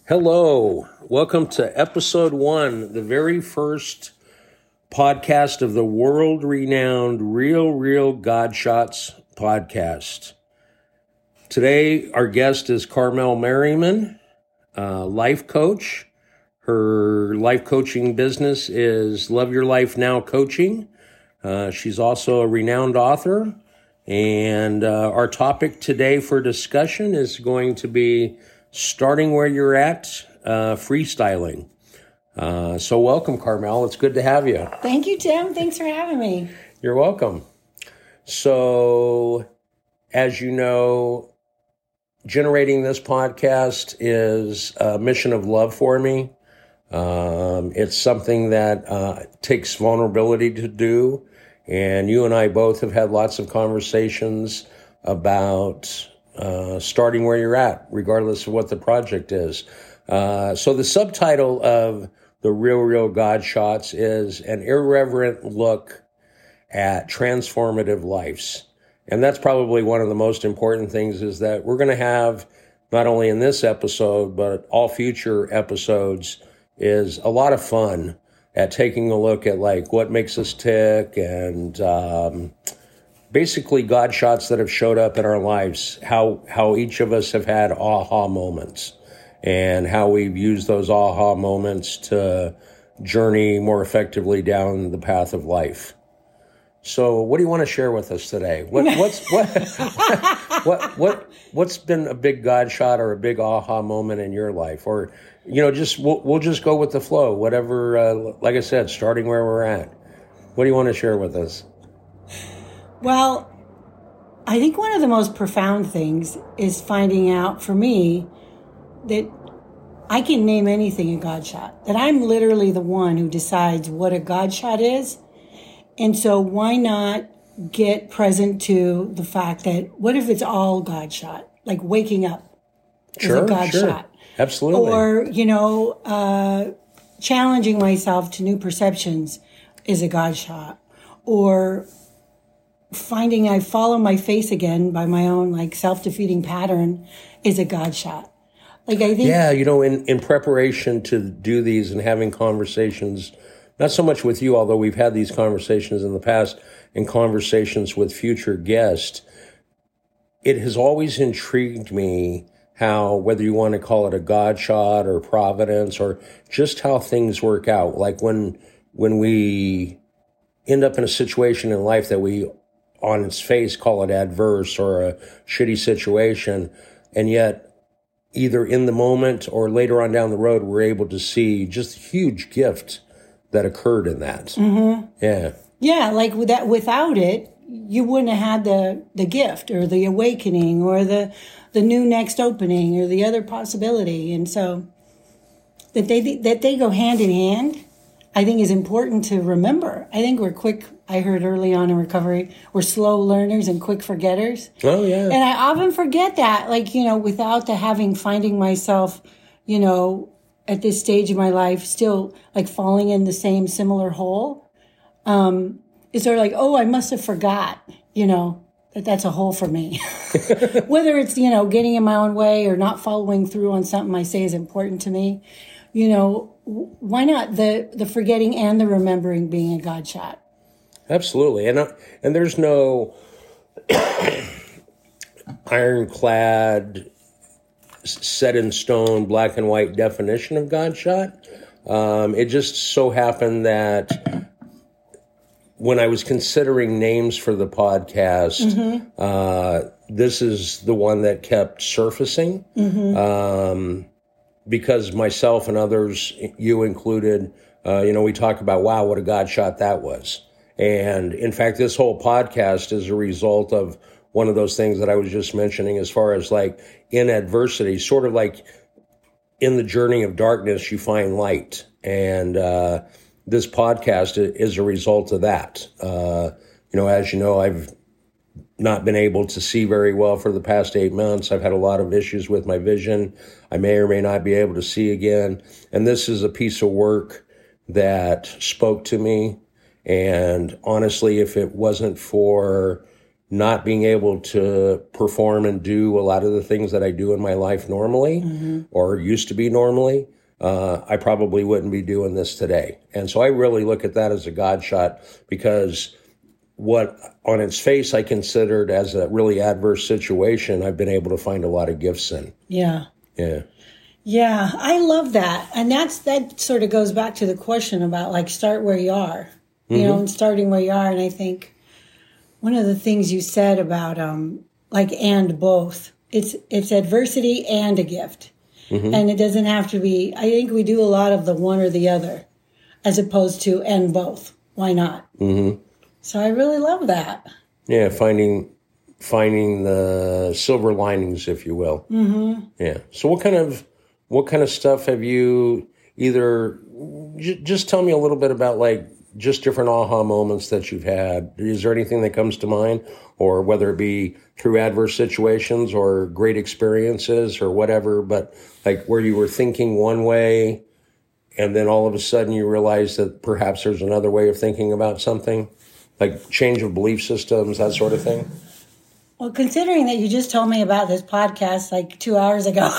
Hello, welcome to episode 1, the very first podcast of the world-renowned Real God Shots podcast. Today, our guest is Carmel Merriman, life coach. Her life coaching business is Love Your Life Now Coaching. She's also a renowned author. And our topic today for discussion is going to be starting where you're at, freestyling. So welcome, Carmel. It's good to have you. Thank you, Tim. Thanks for having me. You're welcome. So, as you know, generating this podcast is a mission of love for me. It's something that takes vulnerability to do. And you and I both have had lots of conversations about starting where you're at, regardless of what the project is. So the subtitle of the Real God Shots is an irreverent look at transformative lives. And that's probably one of the most important things, is that we're going to have, not only in this episode, but all future episodes, is a lot of fun at taking a look at like what makes us tick and basically God shots that have showed up in our lives, how each of us have had aha moments and how we've used those aha moments to journey more effectively down the path of life. So what do you want to share with us today? What's been a big God shot or a big aha moment in your life? Or, you know, we'll just go with the flow, whatever, like I said, starting where we're at. What do you want to share with us? Well, I think one of the most profound things is finding out for me that I can name anything a God shot, that I'm literally the one who decides what a God shot is. And so why not get present to the fact that what if it's all God shot? Like waking up is a God shot. Absolutely. Or, challenging myself to new perceptions is a God shot. Or finding I follow my face again by my own like self-defeating pattern is a God shot. Like I think, yeah, you know, in preparation to do these and having conversations, not so much with you, although we've had these conversations in the past, and conversations with future guests, it has always intrigued me how, whether you want to call it a God shot or providence or just how things work out. Like when we end up in a situation in life that we on its face call it adverse or a shitty situation, and yet either in the moment or later on down the road, we're able to see just a huge gift that occurred in that. Mm-hmm. Yeah. Yeah, like without it, you wouldn't have had the gift or the awakening or the new next opening or the other possibility. And so that they go hand in hand, I think is important to remember. I think we're quick. I heard early on in recovery, we're slow learners and quick forgetters. Oh, yeah. And I often forget that, like, you know, without finding myself, you know, at this stage of my life, still like falling in the same similar hole. It's sort of like, oh, I must have forgot, you know, that's a hole for me. Whether it's, you know, getting in my own way or not following through on something I say is important to me, you know, why not the forgetting and the remembering being a God shot? Absolutely. And there's no ironclad, set in stone, black and white definition of God shot. It just so happened that when I was considering names for the podcast, mm-hmm. This is the one that kept surfacing. Mm-hmm. Because myself and others, you included, you know, we talk about, wow, what a God shot that was. And in fact, this whole podcast is a result of one of those things that I was just mentioning, as far as like in adversity, sort of like in the journey of darkness, you find light. And this podcast is a result of that. You know, as you know, I've not been able to see very well for the past 8 months. I've had a lot of issues with my vision. I may or may not be able to see again. And this is a piece of work that spoke to me. And honestly, if it wasn't for not being able to perform and do a lot of the things that I do in my life normally or used to be normally, I probably wouldn't be doing this today. And so I really look at that as a God shot, because what on its face I considered as a really adverse situation, I've been able to find a lot of gifts in. Yeah. Yeah. Yeah, I love that. And that sort of goes back to the question about like start where you are, you know, and starting where you are. And I think one of the things you said about like and both, it's adversity and a gift. And it doesn't have to be, I think we do a lot of the one or the other as opposed to and both. Why not? So I really love that. Yeah, finding the silver linings, if you will. Yeah. So what kind of stuff have you either, just tell me a little bit about like just different aha moments that you've had. Is there anything that comes to mind, or whether it be through adverse situations or great experiences or whatever, but like where you were thinking one way and then all of a sudden you realize that perhaps there's another way of thinking about something, like change of belief systems, that sort of thing? Well, considering that you just told me about this podcast like 2 hours ago,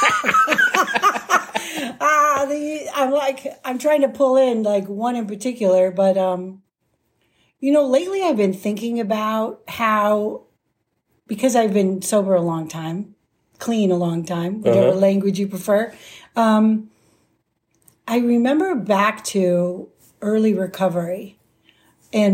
I'm trying to pull in like one in particular, but, you know, lately I've been thinking about how, because I've been sober a long time, clean a long time, whatever language you prefer. I remember back to early recovery and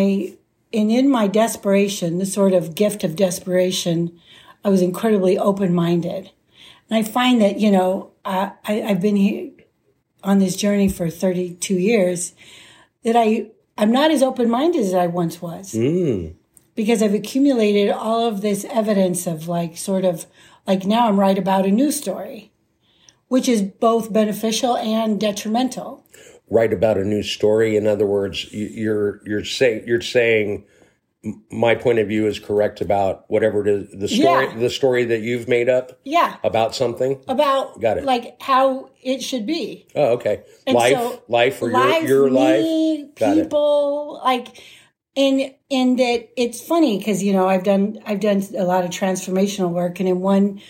in my desperation, the sort of gift of desperation, I was incredibly open-minded. And I find that, you know, I've been here on this journey for 32 years, that I'm not as open-minded as I once was. Because I've accumulated all of this evidence of like, sort of, like now I'm right about a news story, which is both beneficial and detrimental. Write about a news story. In other words, you're saying my point of view is correct about whatever it is, the story that you've made up. Yeah. About something. Got it. Like how it should be. Oh, okay. And life, or your life, Got people, like, in that it's funny because, you know, I've done a lot of transformational work, and in one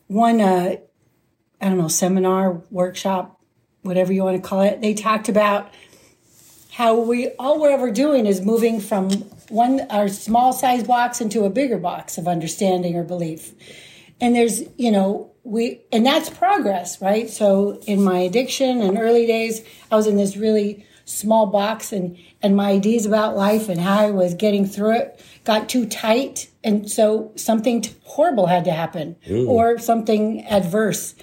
I don't know, seminar, workshop, whatever you want to call it, they talked about how all we're ever doing is moving from our small size box into a bigger box of understanding or belief. And there's, you know, and that's progress, right? So in my addiction and early days, I was in this really small box, and my ideas about life and how I was getting through it got too tight. And so something horrible had to happen or something adverse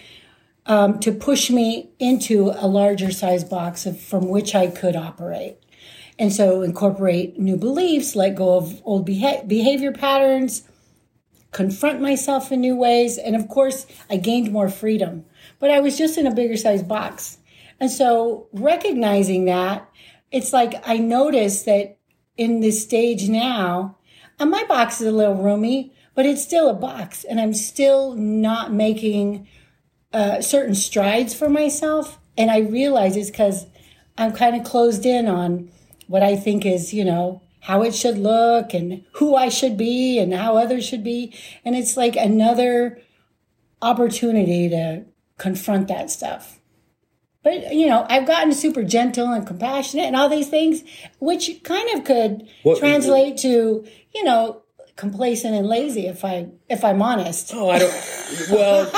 to push me into a larger size box from which I could operate. And so incorporate new beliefs, let go of old behavior patterns, confront myself in new ways. And of course, I gained more freedom. But I was just in a bigger size box. And so recognizing that, it's like I noticed that in this stage now, and my box is a little roomy, but it's still a box. And I'm still not making certain strides for myself. And I realize it's because I'm kind of closed in on what I think is, you know, how it should look and who I should be and how others should be. And it's like another opportunity to confront that stuff. But, you know, I've gotten super gentle and compassionate and all these things, which kind of could translate to, you know, complacent and lazy if I'm honest. Oh, I don't. Well,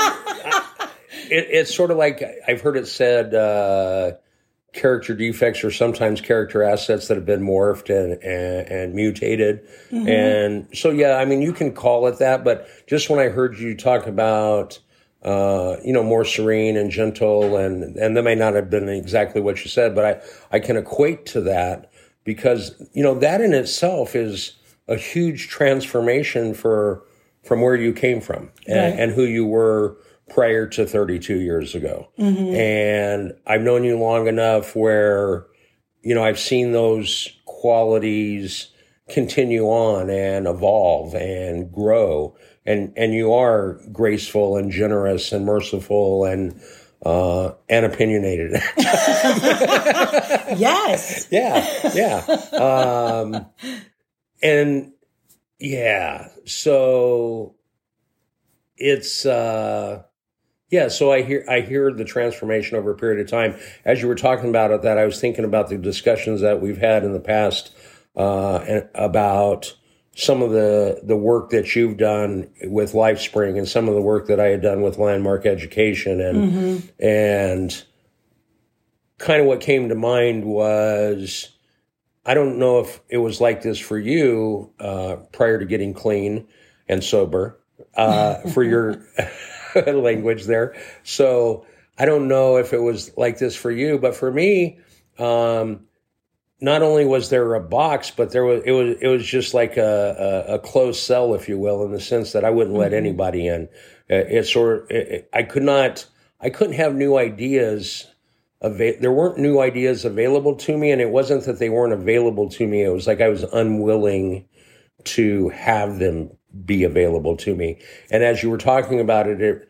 it's sort of like I've heard it said, character defects are sometimes character assets that have been morphed and mutated. And so, yeah, I mean, you can call it that, but just when I heard you talk about, you know, more serene and gentle, and that may not have been exactly what you said, but I can equate to that because, you know, that in itself is a huge transformation from where you came from and who you were prior to 32 years ago. And I've known you long enough where, you know, I've seen those qualities continue on and evolve and grow. And you are graceful and generous and merciful and opinionated. Yes. Yeah. And, Yeah. So it's yeah, so I hear the transformation over a period of time. As you were talking about it, that I was thinking about the discussions that we've had in the past and about some of the work that you've done with LifeSpring and some of the work that I had done with Landmark Education and kind of what came to mind was, I don't know if it was like this for you prior to getting clean and sober for your language there. So I don't know if it was like this for you, but for me, not only was there a box, but it was just like a closed cell, if you will, in the sense that I wouldn't let anybody in. I couldn't have new ideas. There weren't new ideas available to me, and it wasn't that they weren't available to me. It was like I was unwilling to have them be available to me. And as you were talking about it,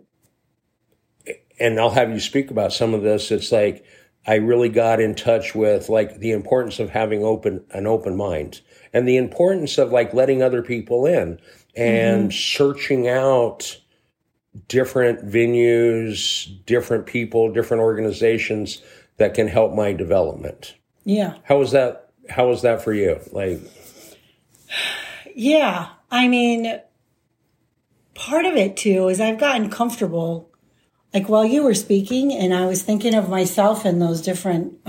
and I'll have you speak about some of this, it's like I really got in touch with like the importance of having an open mind and the importance of like letting other people in and searching out different venues, different people, different organizations that can help my development. Yeah. How was that for you? Like, yeah, I mean, part of it too is I've gotten comfortable. Like while you were speaking, and I was thinking of myself in those different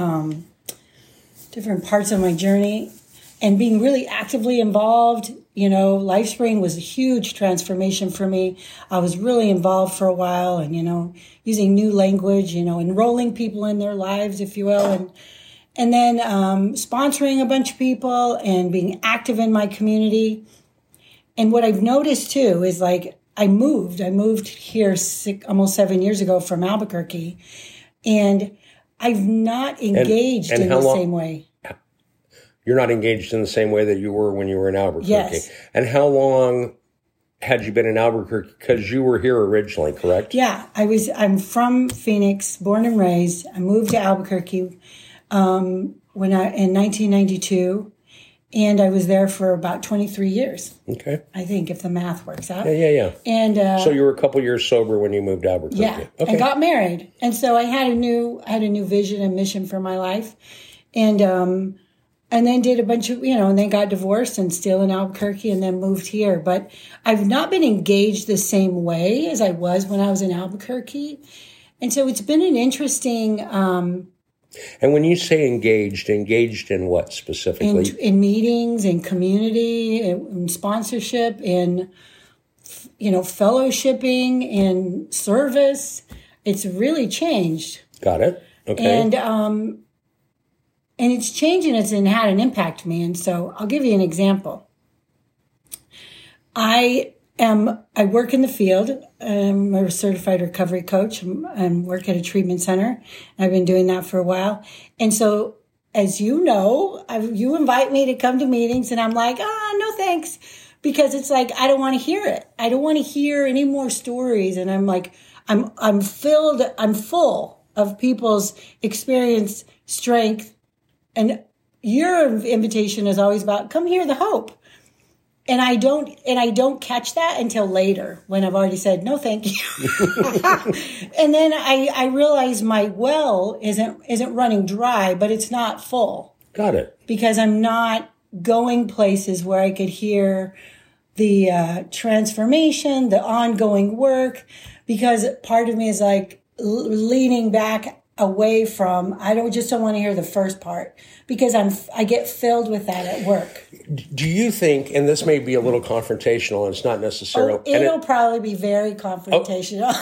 parts of my journey, and being really actively involved. You know, LifeSpring was a huge transformation for me. I was really involved for a while, and using new language, enrolling people in their lives, if you will, and then sponsoring a bunch of people and being active in my community. And what I've noticed too is like I moved here almost 7 years ago from Albuquerque, and I've not engaged in the same way. You're not engaged in the same way that you were when you were in Albuquerque. Yes. And how long had you been in Albuquerque? Because you were here originally, correct? Yeah, I'm from Phoenix, born and raised. I moved to Albuquerque in 1992. And I was there for about 23 years. Okay. I think, if the math works out. Yeah. And so you were a couple years sober when you moved to Albuquerque. Yeah. Okay. And got married. And so I had a new vision and mission for my life. And then did a bunch of, and then got divorced and still in Albuquerque and then moved here. But I've not been engaged the same way as I was when I was in Albuquerque. And so it's been an interesting and when you say engaged in what specifically? In meetings, in community, in sponsorship, in, fellowshipping, in service. It's really changed. Got it. Okay. And it's changed and it's had an impact on me. And so I'll give you an example. I work in the field. I'm a certified recovery coach and work at a treatment center. I've been doing that for a while. And so, as you know, you invite me to come to meetings and I'm like, no thanks. Because it's like, I don't want to hear it. I don't want to hear any more stories. And I'm like, I'm full of people's experience, strength. And your invitation is always about, come hear the hope. And I don't catch that until later when I've already said, no, thank you. And then I realize my well isn't running dry, but it's not full. Got it. Because I'm not going places where I could hear the transformation, the ongoing work, because part of me is like leaning back away from, I don't want to hear the first part because I get filled with that at work. Do you think, and this may be a little confrontational, and it's not necessarily, it'll probably be very confrontational.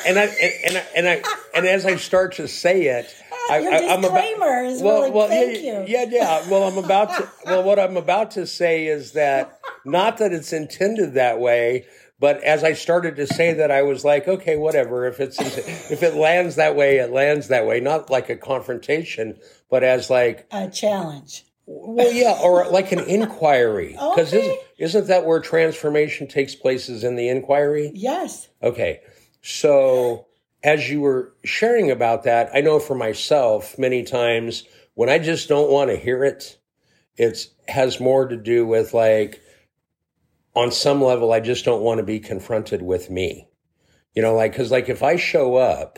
And as I start to say it, your disclaimer is thank you. Yeah. Well, what I'm about to say is that not that it's intended that way. But as I started to say that, I was like, okay, whatever. If it lands that way, it lands that way. Not like a confrontation, but as like a challenge. Well, yeah, or like an inquiry. Because isn't that where transformation takes place, is in the inquiry? Yes. Okay. So as you were sharing about that, I know for myself, many times when I just don't want to hear it, it has more to do with like, on some level, I just don't want to be confronted with me. You know, like, because like if I show up,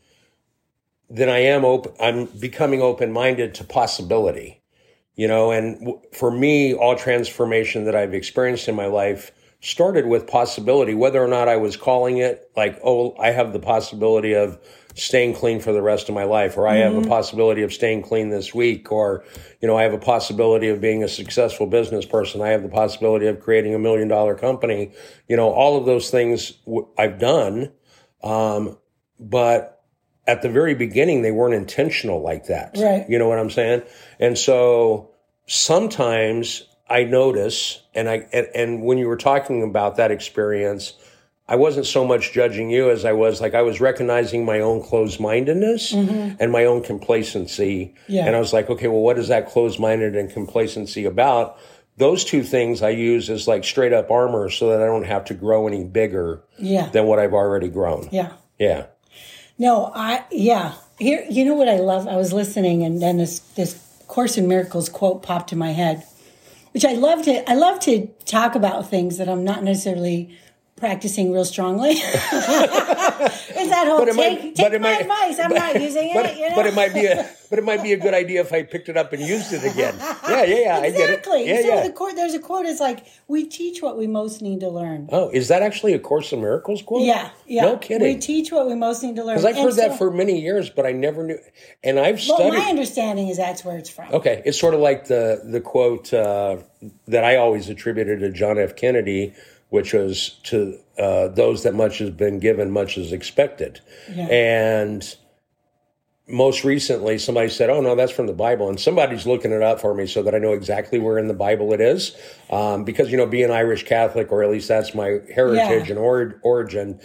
then I'm becoming open-minded to possibility, you know, and for me, all transformation that I've experienced in my life started with possibility, whether or not I was calling it like, oh, I have the possibility of staying clean for the rest of my life, or I have a possibility of staying clean this week, or, you know, I have a possibility of being a successful business person. I have the possibility of creating $1 million company. You know, all of those things I've done. But at the very beginning, they weren't intentional like that. Right. You know what I'm saying? And so sometimes I notice, and when you were talking about that experience, I wasn't so much judging you as I was recognizing my own closed-mindedness and my own complacency. Yeah. And I was like, okay, well, what is that closed-minded and complacency about? Those two things I use as like straight up armor so that I don't have to grow any bigger than what I've already grown. Yeah. Yeah. No, Here, you know what I love? I was listening, and then this Course in Miracles quote popped in my head, which I love to talk about things that I'm not necessarily practicing real strongly. Is that whole take my advice? I'm not using it. You know? But it might be a good idea if I picked it up and used it again. Yeah. Exactly. I get it. Yeah, There's a quote. It's like, we teach what we most need to learn. Oh, is that actually a Course in Miracles quote? Yeah. No kidding. We teach what we most need to learn. Because I've heard that for many years, but I never knew. And I've studied. Well, my understanding is that's where it's from. Okay, it's sort of like the quote that I always attributed to John F. Kennedy, which was to those that much has been given, much is expected. Yeah. And most recently, somebody said, oh, no, that's from the Bible. And somebody's looking it up for me so that I know exactly where in the Bible it is. Because, you know, being Irish Catholic, or at least that's my heritage and origin,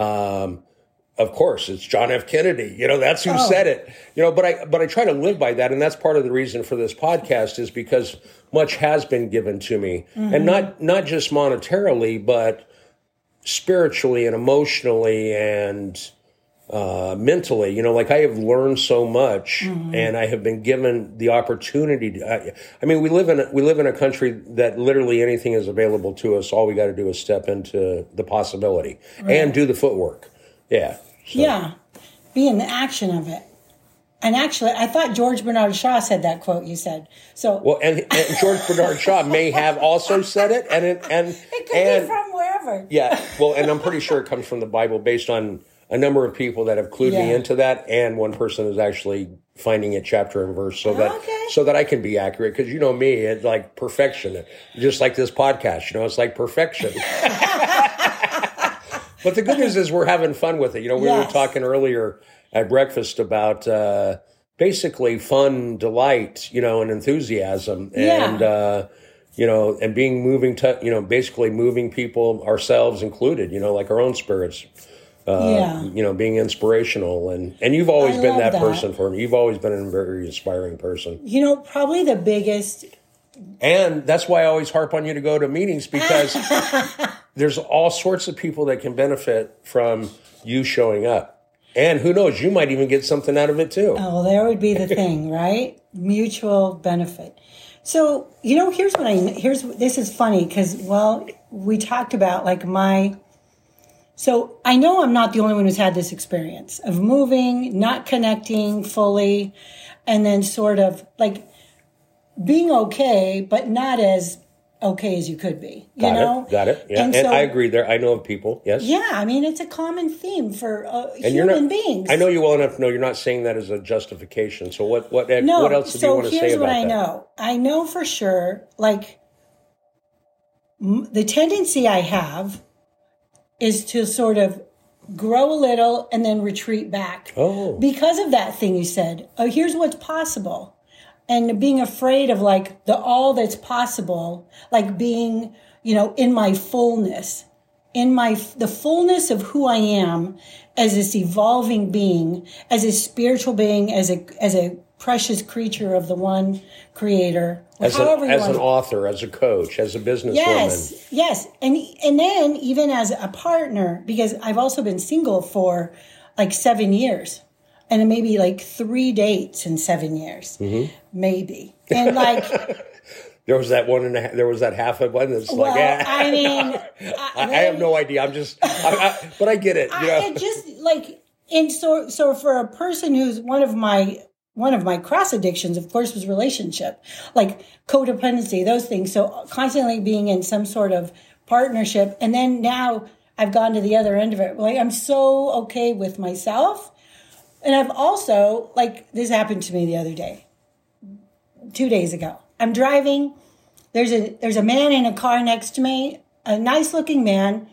of course, it's John F. Kennedy. You know, that's who said it. You know, but I try to live by that. And that's part of the reason for this podcast, is because much has been given to me. And not just monetarily, but spiritually and emotionally and mentally. You know, like I have learned so much, and I have been given the opportunity to, I mean, we live in a country that literally anything is available to us. All we got to do is step into the possibility and do the footwork. Yeah. So. Yeah. Be in the action of it. And actually, I thought George Bernard Shaw said that quote you said. So well, and George Bernard Shaw may have also said it, and it could be from wherever. Yeah, well, and I'm pretty sure it comes from the Bible, based on a number of people that have clued me into that, and one person is actually finding it chapter and verse, so that I can be accurate. Because you know me, it's like perfection, just like this podcast. You know, it's like perfection. But the good news is we're having fun with it. You know, we were talking earlier at breakfast about basically fun, delight, you know, and enthusiasm, and you know, and basically moving people, ourselves included, you know, like our own spirits, you know, being inspirational, and you've always been that person for me. You've always been a very inspiring person. You know, probably the biggest. And that's why I always harp on you to go to meetings, because there's all sorts of people that can benefit from you showing up. And who knows, you might even get something out of it too. Oh, there would be the thing, right? Mutual benefit. So, you know, this is funny because, well, we talked about so I know I'm not the only one who's had this experience of moving, not connecting fully, and then sort of like being okay, but not as okay as you could be, you know? Got it. Yeah. And I agree there. I know of people. Yes. Yeah. I mean, it's a common theme for human beings. I know you well enough to know you're not saying that as a justification. So what else do you want to say about that? So here's what I know. I know for sure, like, the tendency I have is to sort of grow a little and then retreat back. Oh. Because of that thing you said. Oh, here's what's possible. And being afraid of like all that's possible, like being, you know, in my fullness, the fullness of who I am as this evolving being, as a spiritual being, as a precious creature of the one creator. As an author, as a coach, as a businesswoman. Yes. And then even as a partner, because I've also been single for like 7 years. And maybe like 3 dates in 7 years, maybe. And like, There was that one and a half, there was that half of one that's Well, like, eh. I mean, I have no idea. I'm just, but I get it. You know? It just like, and so for a person who's one of my cross addictions, of course, was relationship, like codependency, those things. So constantly being in some sort of partnership. And then now I've gone to the other end of it. Like, I'm so okay with myself. And I've also, like, this happened to me the other day, 2 days ago. I'm driving. There's a man in a car next to me, a nice looking man,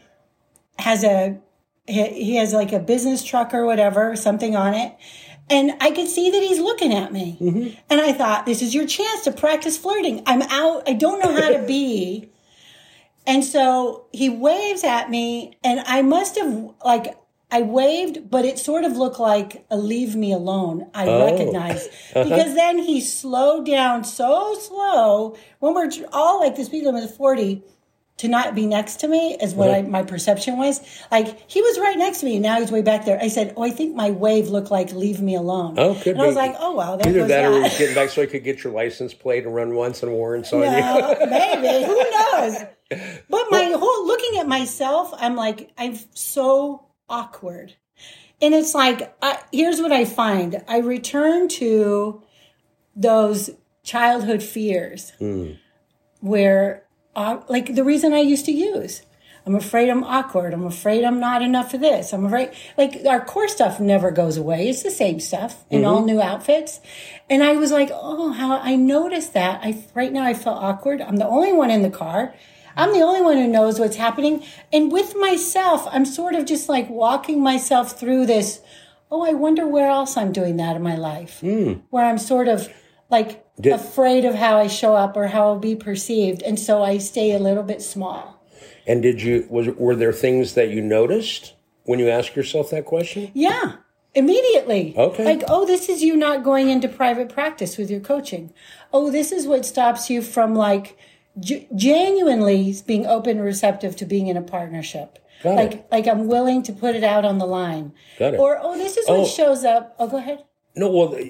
he has like a business truck or whatever, something on it. And I could see that he's looking at me. Mm-hmm. And I thought, this is your chance to practice flirting. I'm out. I don't know how to be. And so he waves at me, and I must have, like, I waved, but it sort of looked like a leave me alone. I recognized. Because then he slowed down so slow, when we're all like the speed limit of 40, to not be next to me is what my perception was. Like, he was right next to me, and now he's way back there. I said, I think my wave looked like leave me alone. Oh, could and be. I was like, oh, well, there Either goes that. Or that. he's getting back so he could get your license plate and run once and warrants on you. Maybe. Who knows? But my whole looking at myself, I'm like, I'm so awkward. And it's like, here's what I find. I return to those childhood fears where, like the reason I used to use. I'm afraid I'm awkward. I'm afraid I'm not enough of this. I'm afraid, like, our core stuff never goes away. It's the same stuff in all new outfits. And I was like, oh, how I noticed that. Right now I feel awkward. I'm the only one in the car. I'm the only one who knows what's happening. And with myself, I'm sort of just like walking myself through this, I wonder where else I'm doing that in my life. Where I'm sort of like afraid of how I show up or how I'll be perceived. And so I stay a little bit small. And were there things that you noticed when you ask yourself that question? Yeah, immediately. Okay. Like, this is you not going into private practice with your coaching. This is what stops you from like genuinely being open and receptive to being in a partnership. Like I'm willing to put it out on the line. Got it. Or, this is what shows up. Go ahead. No,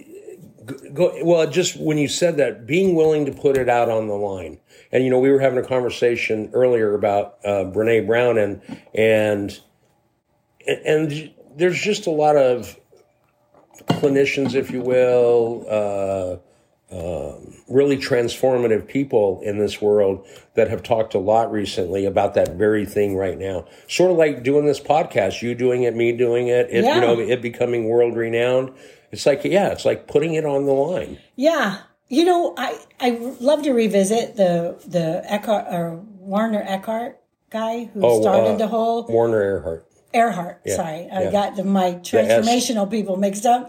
well, just when you said that, being willing to put it out on the line. And, we were having a conversation earlier about Brene Brown and there's just a lot of clinicians, if you will, really transformative people in this world that have talked a lot recently about that very thing right now. Sort of like doing this podcast, you doing it, me doing it, it becoming world renowned. It's like, it's like putting it on the line. Yeah. I love to revisit the Eckhart or Warner Eckhart guy who started the whole Warner Earhart. Yeah. Sorry, I got my transformational people mixed up.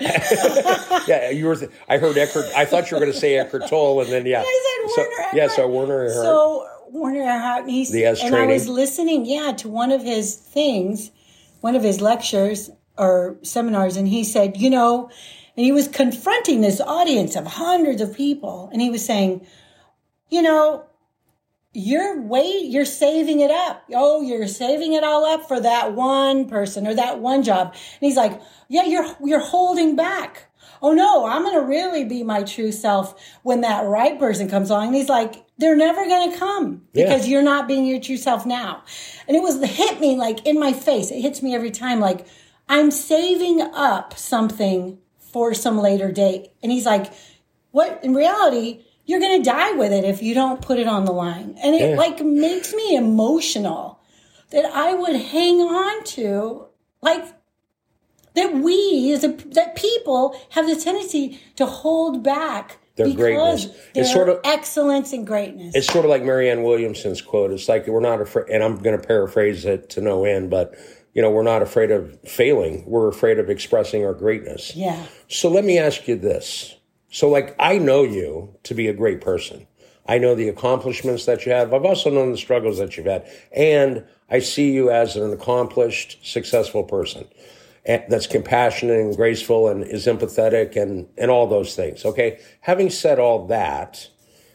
I heard Eckhart. I thought you were going to say Eckhart Tolle, and then I said Warner Earhart. So Warner Earhart. So Warner Earhart, and I was listening, to one of his things, one of his lectures or seminars, and he said, and he was confronting this audience of hundreds of people, and he was saying, you're saving it up. You're saving it all up for that one person or that one job. And he's like, you're holding back. Oh no, I'm going to really be my true self when that right person comes along. And he's like, they're never going to come because you're not being your true self now. And it hit me like in my face. It hits me every time. Like, I'm saving up something for some later date. And he's like, what in reality, you're going to die with it if you don't put it on the line. And it makes me emotional that I would hang on to, like, that people have the tendency to hold back their greatness. It's sort of excellence and greatness. It's sort of like Marianne Williamson's quote. It's like, we're not afraid, and I'm going to paraphrase it to no end, but we're not afraid of failing. We're afraid of expressing our greatness. Yeah. So let me ask you this. So, like, I know you to be a great person. I know the accomplishments that you have. I've also known the struggles that you've had. And I see you as an accomplished, successful person that's compassionate and graceful and is empathetic and all those things, okay? Having said all that,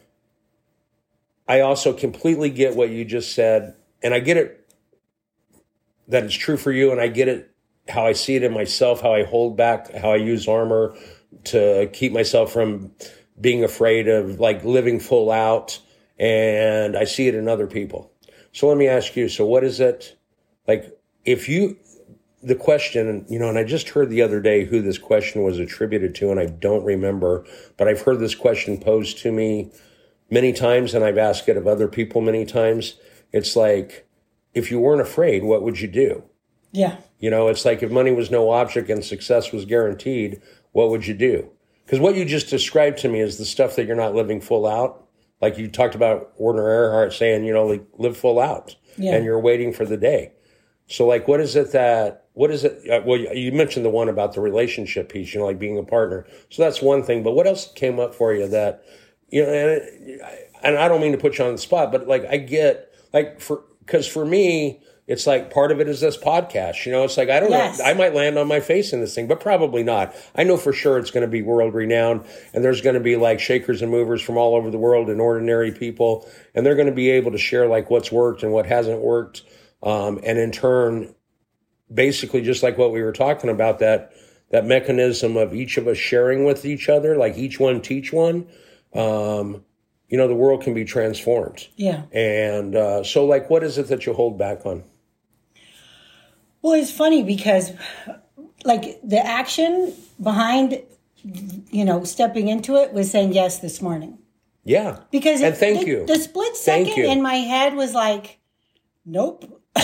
I also completely get what you just said. And I get it that it's true for you. And I get it, how I see it in myself, how I hold back, how I use armor to keep myself from being afraid of like living full out and I see it in other people. So let me ask you, so what is it, like, the question, and I just heard the other day who this question was attributed to, and I don't remember, but I've heard this question posed to me many times, and I've asked it of other people many times. It's like, if you weren't afraid, what would you do? Yeah. It's like, if money was no object and success was guaranteed, what would you do? Because what you just described to me is the stuff that you're not living full out. Like you talked about Werner Erhard saying, like, live full out. Yeah. And you're waiting for the day. So, like, what is it? Well, you mentioned the one about the relationship piece, like being a partner. So that's one thing. But what else came up for you that, and I don't mean to put you on the spot, but like, I get, like, because for me, it's like part of it is this podcast. It's like, I don't know. I might land on my face in this thing, but probably not. I know for sure it's going to be world renowned, and there's going to be like shakers and movers from all over the world and ordinary people, and they're going to be able to share like what's worked and what hasn't worked. And in turn, basically just like what we were talking about, that mechanism of each of us sharing with each other, like each one teach one, the world can be transformed. Yeah. And so like, what is it that you hold back on? Well, it's funny because like the action behind, stepping into it was saying yes this morning. Yeah. Because thank you. The split second in my head was like, nope. and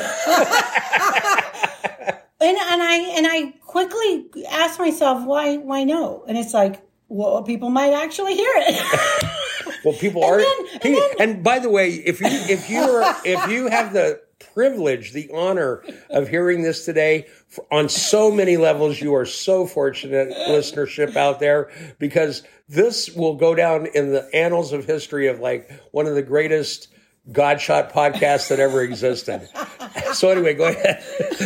I quickly asked myself, why no? And it's like, well, people might actually hear it. Well, people are. And by the way, if you have the privilege, the honor of hearing this today on so many levels, you are so fortunate, listenership out there, because this will go down in the annals of history of like one of the greatest Godshot podcasts that ever existed. So anyway, go ahead.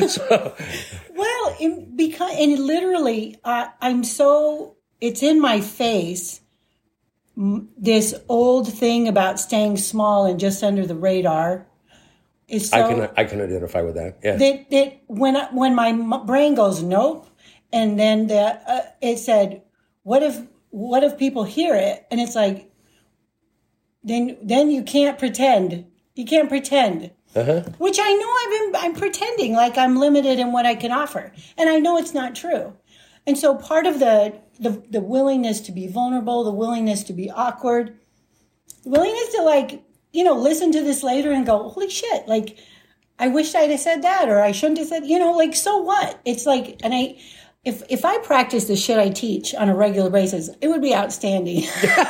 Literally, it's in my face. This old thing about staying small and just under the radar is so. I can identify with that. Yeah. That when my brain goes nope, and then it said, what if people hear it? And it's like, then you can't pretend. You can't pretend. Uh-huh. Which I know I'm pretending like I'm limited in what I can offer, and I know it's not true. And so part of the willingness to be vulnerable, the willingness to be awkward, the willingness to listen to this later and go, holy shit, like, I wish I'd have said that, or I shouldn't have said, so what? It's like, and if I practice the shit I teach on a regular basis, it would be outstanding.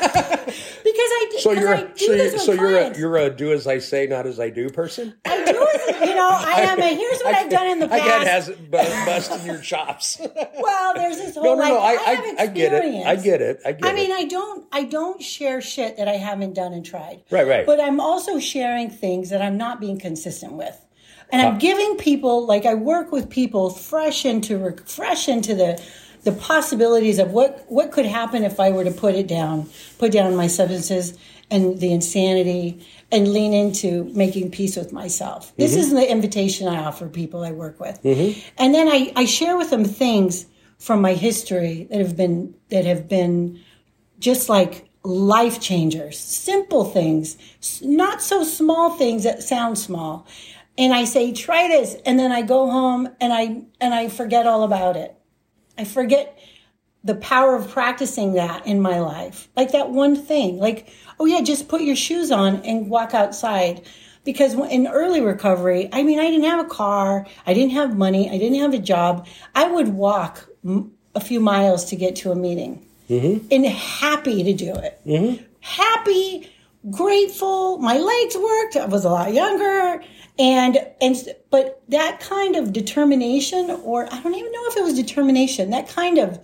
You're a do as I say, not as I do person? I do I am. And here's what I've done in the past. Again, hasn't busted your chops. Well, there's this whole I get it. I get it. I mean, I don't share shit that I haven't done and tried. Right. But I'm also sharing things that I'm not being consistent with. And I'm giving people, like I work with people fresh into the possibilities of what could happen if I were to put down my substances and the insanity and lean into making peace with myself. This is the invitation I offer people I work with. Mm-hmm. And then I share with them things from my history that have been just like life changers, simple things, not so small things that sound small. And I say, try this. And then I go home and I forget all about it. I forget the power of practicing that in my life. Like that one thing, like, oh yeah, just put your shoes on and walk outside. Because in early recovery, I mean, I didn't have a car. I didn't have money. I didn't have a job. I would walk a few miles to get to a meeting. Mm-hmm. And happy to do it. Mm-hmm. Happy, grateful. My legs worked. I was a lot younger. But that kind of determination, or I don't even know if it was determination, that kind of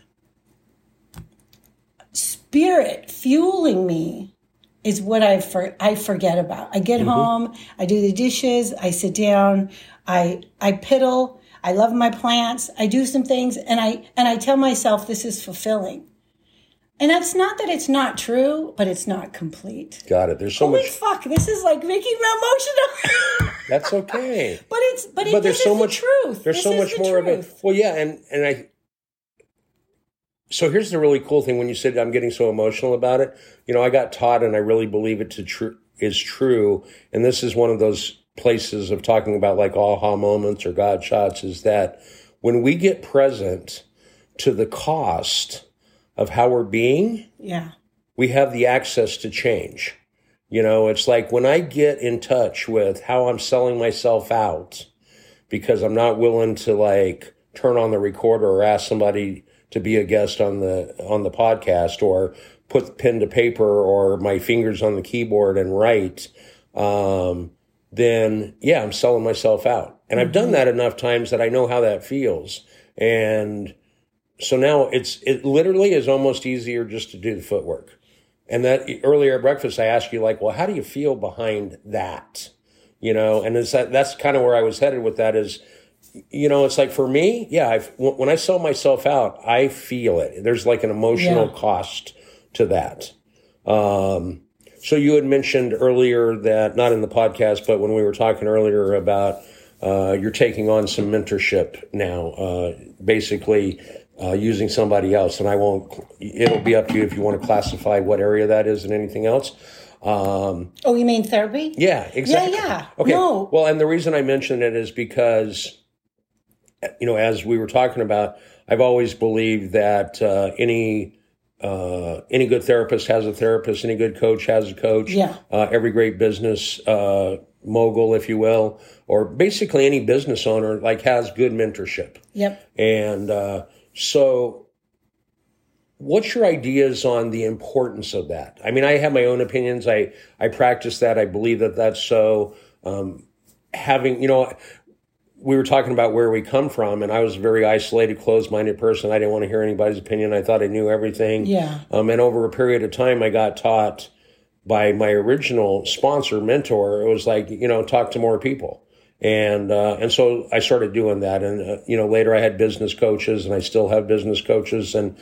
spirit fueling me is what I forget about. I get home, I do the dishes, I sit down, I piddle, I love my plants, I do some things, and I tell myself this is fulfilling. And that's not that it's not true, but it's not complete. Got it. There's so much. Holy fuck! This is like making me emotional. That's okay. But there's so much truth. There's so much more of it. Well, yeah, and So here's the really cool thing when you said I'm getting so emotional about it. I got taught, and I really believe it is true. And this is one of those places of talking about like aha moments or God shots, is that when we get present to the cost of how we're being, we have the access to change. It's like when I get in touch with how I'm selling myself out because I'm not willing to like turn on the recorder or ask somebody to be a guest on the podcast or put pen to paper or my fingers on the keyboard and write, then I'm selling myself out. And I've done that enough times that I know how that feels. And so now it literally is almost easier just to do the footwork. And that earlier at breakfast, I asked you like, well, how do you feel behind that? And that's kind of where I was headed with that is, it's like for me, when I sell myself out, I feel it. There's like an emotional cost to that. So you had mentioned earlier that, not in the podcast, but when we were talking earlier about you're taking on some mentorship now, basically using somebody else. And it'll be up to you if you want to classify what area that is and anything else. You mean therapy? Yeah, exactly. Yeah. Okay. No. Well, and the reason I mentioned it is because, as we were talking about, I've always believed that any good therapist has a therapist, any good coach has a coach. Yeah. Every great business mogul, if you will, or basically any business owner, like has good mentorship. Yep. And so what's your ideas on the importance of that? I mean, I have my own opinions. I practice that. I believe that that's so. We were talking about where we come from, and I was a very isolated, closed-minded person. I didn't want to hear anybody's opinion. I thought I knew everything. Yeah. And over a period of time, I got taught by my original sponsor, mentor. It was like, talk to more people. And so I started doing that. And, later I had business coaches, and I still have business coaches. And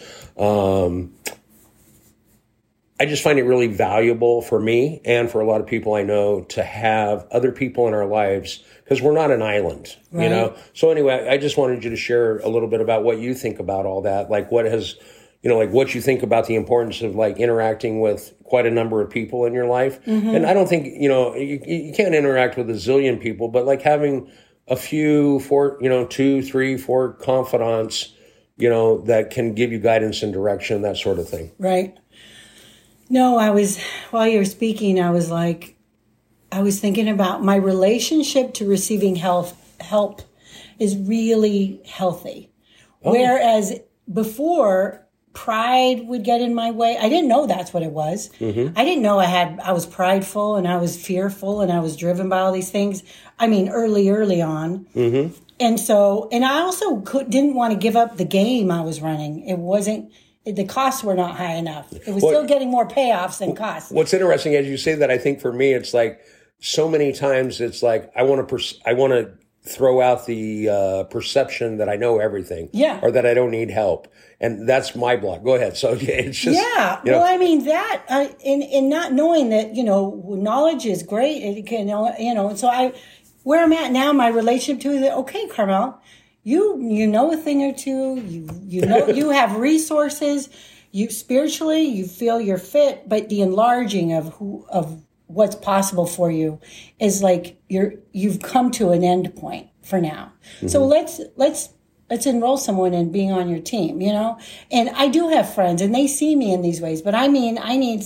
I just find it really valuable for me and for a lot of people I know to have other people in our lives, because we're not an island, right. So anyway, I just wanted you to share a little bit about what you think about all that, like what has, like what you think about the importance of like interacting with quite a number of people in your life. Mm-hmm. And I don't think, you can't interact with a zillion people, but like having a few, 2, 3, 4 confidants, that can give you guidance and direction, that sort of thing. Right. No, while you were speaking, I was thinking about my relationship to receiving help is really healthy. Oh. Whereas before, pride would get in my way. I didn't know that's what it was. Mm-hmm. I didn't know I was prideful and I was fearful and I was driven by all these things. I mean, early on. Mm-hmm. And I also didn't want to give up the game I was running. The costs were not high enough. It was still getting more payoffs than costs. What's interesting as you say that, I think for me, it's like so many times it's like I want to throw out the perception that I know everything, or that I don't need help, and that's my block. Go ahead. So it's just Well, I mean that in not knowing that knowledge is great. It can so where I'm at now, my relationship to it. Okay, Carmel. You know a thing or two. You know you have resources. You spiritually you feel you're fit, but the enlarging of what's possible for you is like you've come to an end point for now. Mm-hmm. So let's enroll someone in being on your team. And I do have friends, and they see me in these ways. But I mean, I need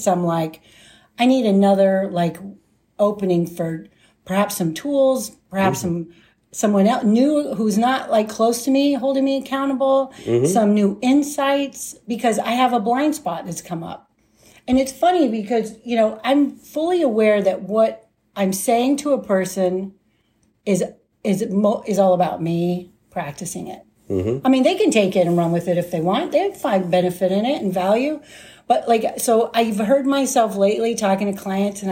another opening for perhaps some tools, perhaps mm-hmm. Someone else new who's not close to me, holding me accountable, mm-hmm. some new insights, because I have a blind spot that's come up. And it's funny because, I'm fully aware that what I'm saying to a person is all about me practicing it. Mm-hmm. I mean, they can take it and run with it if they want. They find benefit in it and value. But so I've heard myself lately talking to clients, and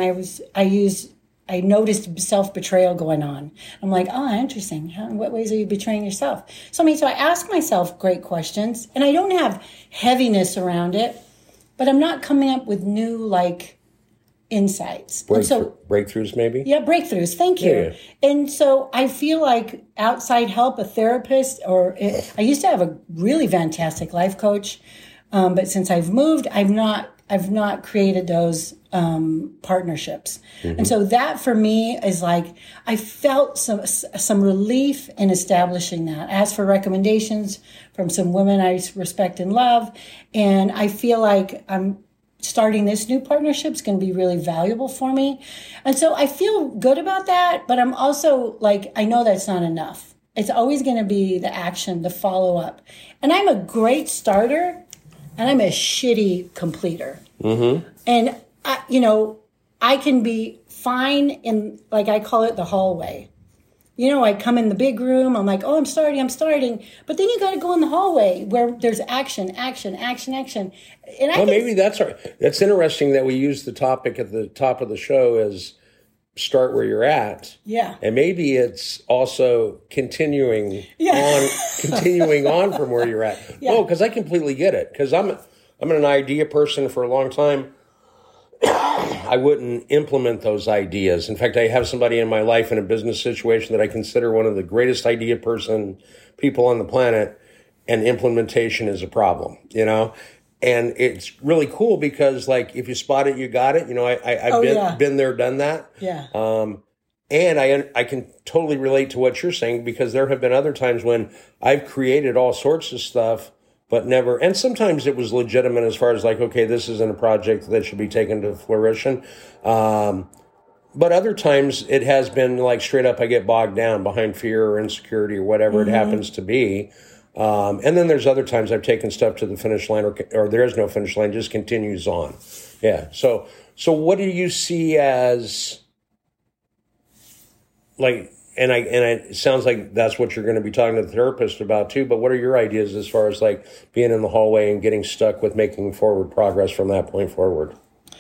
I noticed self-betrayal going on. I'm like, oh, interesting. In what ways are you betraying yourself? So I ask myself great questions, and I don't have heaviness around it, but I'm not coming up with new, insights. Breakthroughs, maybe? Yeah, breakthroughs. Thank you. Yeah. And so I feel like outside help, a therapist, I used to have a really fantastic life coach, But since I've moved, I've not created those partnerships. And so that for me is like, I felt some relief in establishing that. I asked for recommendations from some women I respect and love. And I feel like I'm starting this new partnership is going to be really valuable for me. And so I feel good about that, but I'm also like, I know that's not enough. It's always going to be the action, the follow up. And I'm a great starter and I'm a shitty completer. And I can be fine in, like, I call it the hallway. I come in the big room. I'm like, oh, I'm starting. But then you got to go in the hallway where there's action. And maybe that's interesting that we use the topic at the top of the show as start where you're at. Yeah. And maybe it's also continuing on from where you're at. Yeah. No, because I completely get it. Because I'm an idea person for a long time. I wouldn't implement those ideas. In fact, I have somebody in my life in a business situation that I consider one of the greatest idea people on the planet, and implementation is a problem, And it's really cool because, like, if you spot it, you got it. I've been there, done that. Yeah. And I can totally relate to what you're saying, because there have been other times when I've created all sorts of stuff, but never, and sometimes it was legitimate as far as like, okay, this isn't a project that should be taken to fruition. But other times it has been like straight up, I get bogged down behind fear or insecurity or whatever it happens to be. And then there's other times I've taken stuff to the finish line or there is no finish line, just continues on. Yeah. So what do you see as like, and it sounds like that's what you're going to be talking to the therapist about too, but what are your ideas as far as like being in the hallway and getting stuck with making forward progress from that point forward?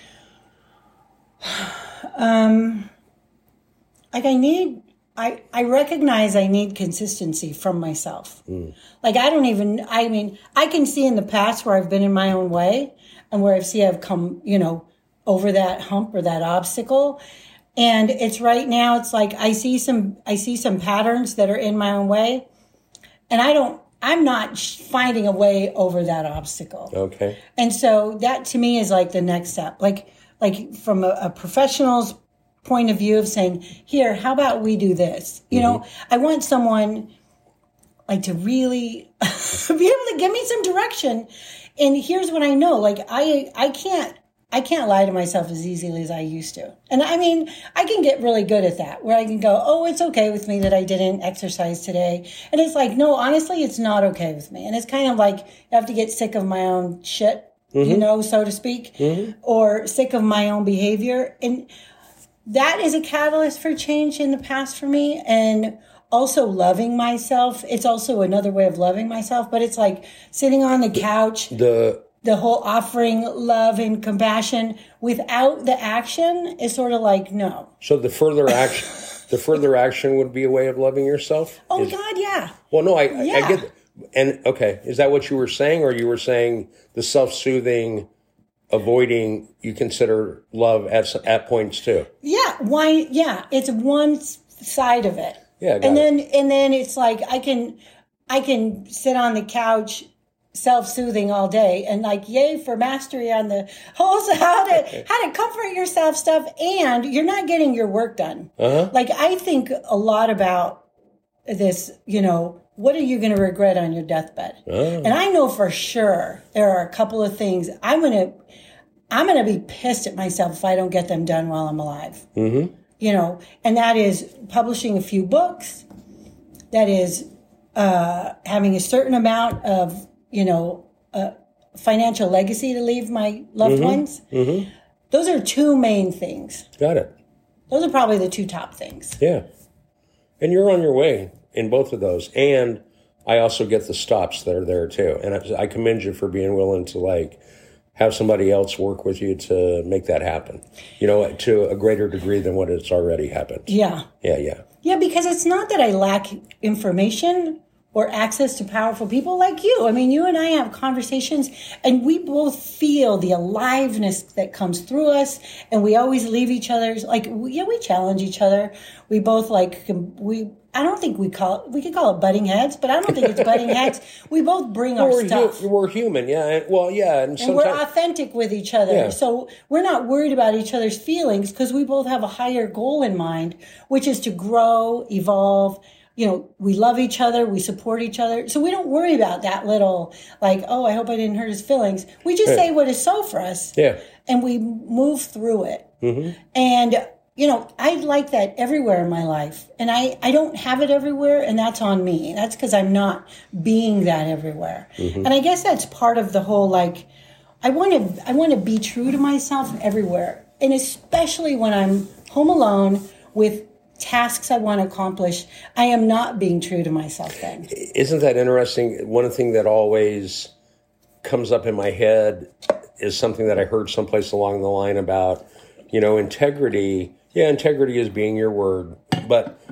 I recognize I need consistency from myself. Like I can see in the past where I've been in my own way and where I've come, over that hump or that obstacle. And it's right now, it's like I see some patterns that are in my own way, and I'm not finding a way over that obstacle. Okay. And so that to me is like the next step, like from a professional's point of view of saying, here, how about we do this? I want someone like to really be able to give me some direction. And here's what I know, like I can't lie to myself as easily as I used to. And I can get really good at that, where I can go, oh, it's okay with me that I didn't exercise today. And it's like, no, honestly, it's not okay with me. And it's kind of like you have to get sick of my own shit, so to speak, or sick of my own behavior. And that is a catalyst for change in the past for me. And also loving myself. It's also another way of loving myself, but it's like sitting on the couch. The whole offering love and compassion without the action is sort of like, no. So the further action would be a way of loving yourself? Oh, God, yeah. Well, no, I get it. And, okay, is that what you were saying? Or you were saying the self-soothing, avoiding, you consider love at points too? Yeah. Why? Yeah. It's one side of it. Yeah. And then it's like, I can sit on the couch self-soothing all day and like yay for mastery on the whole how to comfort yourself stuff, and you're not getting your work done. Like I think a lot about this, what are you going to regret on your deathbed? And I know for sure there are a couple of things I'm going to be pissed at myself if I don't get them done while I'm alive. And that is publishing a few books, that is having a certain amount of financial legacy to leave my loved ones. Those are two main things. Got it. Those are probably the two top things. Yeah. And you're on your way in both of those. And I also get the stops that are there too. And I commend you for being willing to like have somebody else work with you to make that happen, to a greater degree than what it's already happened. Yeah. Yeah. Yeah, because it's not that I lack information or access to powerful people like you. I mean, you and I have conversations and we both feel the aliveness that comes through us, and we always leave each other's, like, we challenge each other. We both I don't think we could call it butting heads, but I don't think it's butting heads. We both bring our stuff. We're human, yeah. Well, yeah. And we're authentic with each other. Yeah. So we're not worried about each other's feelings because we both have a higher goal in mind, which is to grow, evolve. You know, we love each other. We support each other. So we don't worry about that little, like, oh, I hope I didn't hurt his feelings. We just say what is so for us. Yeah. And we move through it. Mm-hmm. And, you know, I like that everywhere in my life. And I don't have it everywhere, and that's on me. That's because I'm not being that everywhere. Mm-hmm. And I guess that's part of the whole, like, I want to be true to myself everywhere. And especially when I'm home alone with tasks I want to accomplish, I am not being true to myself then. Isn't that interesting? One thing that always comes up in my head is something that I heard someplace along the line about, you know, integrity. Yeah, integrity is being your word, but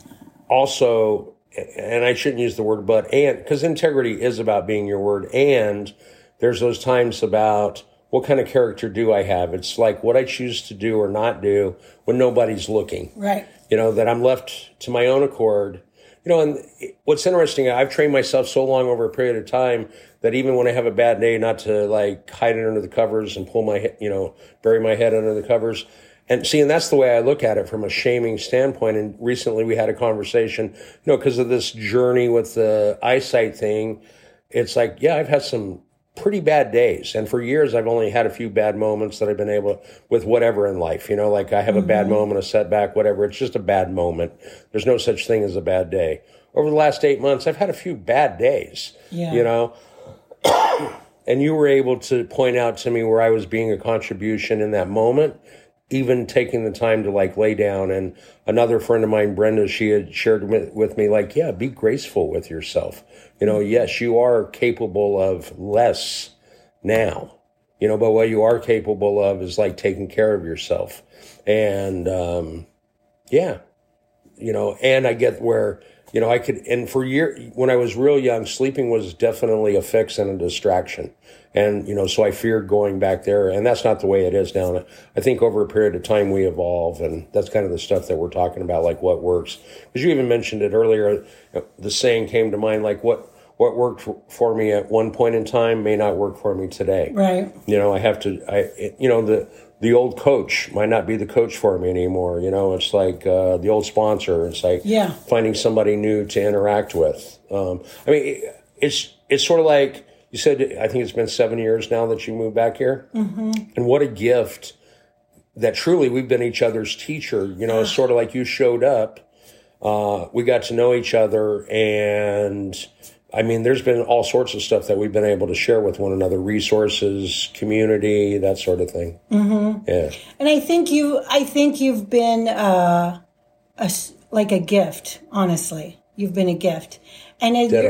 also, and I shouldn't use the word but, and, because integrity is about being your word, and there's those times about what kind of character do I have? It's like what I choose to do or not do when nobody's looking. Right. You know, that I'm left to my own accord. You know, and what's interesting, I've trained myself so long over a period of time that even when I have a bad day, not to like hide it under the covers and pull my, you know, bury my head under the covers. And see, and that's the way I look at it from a shaming standpoint. And recently we had a conversation, you know, because of this journey with the eyesight thing. It's like, yeah, I've had some pretty bad days. And for years, I've only had a few bad moments that I've been able, with whatever in life, you know, like I have a bad moment, a setback, whatever. It's just a bad moment. There's no such thing as a bad day. Over the last 8 months, I've had a few bad days, you know, and you were able to point out to me where I was being a contribution in that moment, even taking the time to like lay down. And another friend of mine, Brenda, she had shared with me, like, yeah, be graceful with yourself. You know, yes, you are capable of less now, you know, but what you are capable of is like taking care of yourself. And, yeah, you know, and I get where, you know, I could, and for years, when I was real young, sleeping was definitely a fix and a distraction. And, you know, so I feared going back there, and that's not the way it is now. I think over a period of time we evolve, and that's kind of the stuff that we're talking about, like what works. Because you even mentioned it earlier, the saying came to mind, like what worked for me at one point in time may not work for me today. Right. You know, you know, the old coach might not be the coach for me anymore. You know, it's like the old sponsor. It's like finding somebody new to interact with. I mean, it's sort of like, you said, I think it's been 7 years now that you moved back here. Mm-hmm. And what a gift that truly we've been each other's teacher. You know, it's sort of like you showed up. We got to know each other. And I mean, there's been all sorts of stuff that we've been able to share with one another, resources, community, that sort of thing. Mm-hmm. Yeah. And I think you've been like a gift, honestly. You've been a gift. And your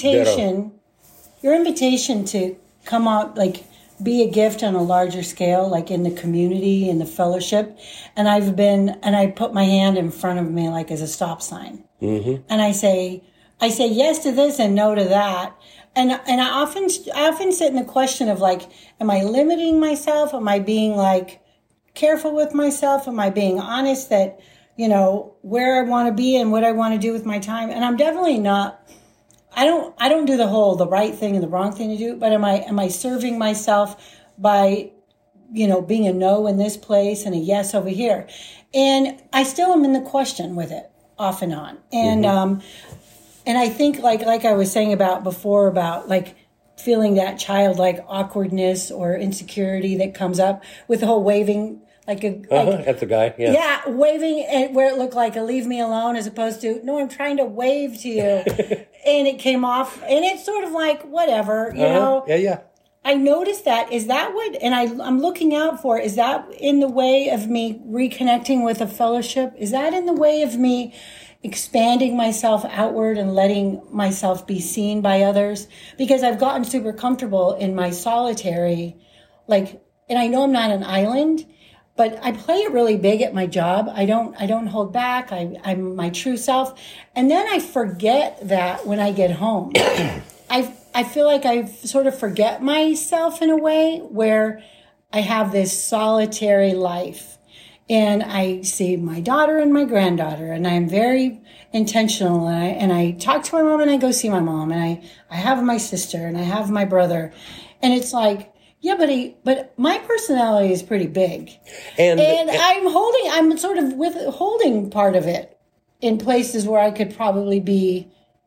invitation to come out, like, be a gift on a larger scale, like in the community, in the fellowship. And I put my hand in front of me, like as a stop sign. Mm-hmm. And I say yes to this and no to that. And I often sit in the question of like, am I limiting myself? Am I being like careful with myself? Am I being honest that, you know, where I want to be and what I want to do with my time? And I'm definitely not. I don't do the right thing and the wrong thing to do, but am I serving myself by, you know, being a no in this place and a yes over here? And I still am in the question with it off and on. And, and I think like I was saying about before about like feeling that childlike awkwardness or insecurity that comes up with the whole waving, like at the guy, yeah, waving and where it looked like a leave me alone as opposed to no, I'm trying to wave to you, and it came off, and it's sort of like whatever, you know. Yeah. I noticed that. Is that what? And I'm looking out for. Is that in the way of me reconnecting with a fellowship? Is that in the way of me expanding myself outward and letting myself be seen by others? Because I've gotten super comfortable in my solitary, like, and I know I'm not an island. but I play it really big at my job. I don't hold back. I'm my true self. And then I forget that when I get home. I feel like I sort of forget myself in a way where I have this solitary life. And I see my daughter and my granddaughter, and I'm very intentional. And I talk to my mom, and I go see my mom, and I have my sister, and I have my brother. And it's like, yeah, but my personality is pretty big. And I'm sort of withholding part of it in places where I could probably be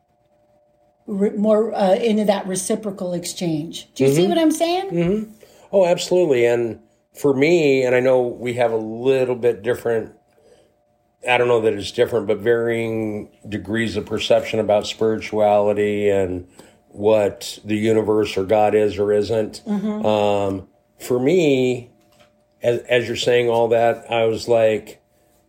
more into that reciprocal exchange. Do you see what I'm saying? Mm-hmm. Oh, absolutely. And for me, and I know we have a little bit different, I don't know that it's different, but varying degrees of perception about spirituality and what the universe or God is or isn't. For me, as you're saying all that, I was like,